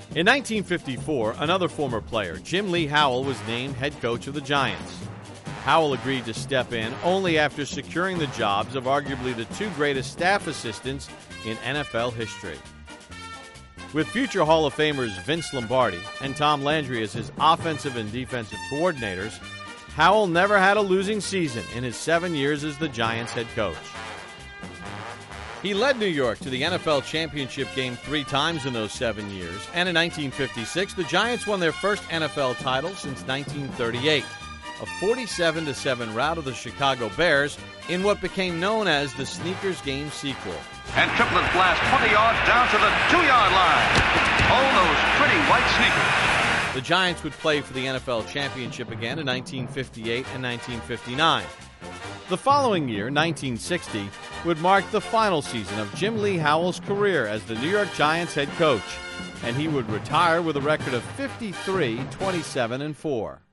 In 1954, another former player, Jim Lee Howell, was named head coach of the Giants. Howell agreed to step in only after securing the jobs of arguably the two greatest staff assistants in NFL history. With future Hall of Famers Vince Lombardi and Tom Landry as his offensive and defensive coordinators, Howell never had a losing season in his 7 years as the Giants head coach. He led New York to the NFL championship game 3 times in those 7 years, and in 1956, the Giants won their first NFL title since 1938, a 47-7 rout of the Chicago Bears in what became known as the Sneakers Game sequel. And Triplett blast 20 yards down to the 2-yard line. Oh, those pretty white sneakers. The Giants would play for the NFL championship again in 1958 and 1959. The following year, 1960, would mark the final season of Jim Lee Howell's career as the New York Giants head coach, and he would retire with a record of 53-27-4.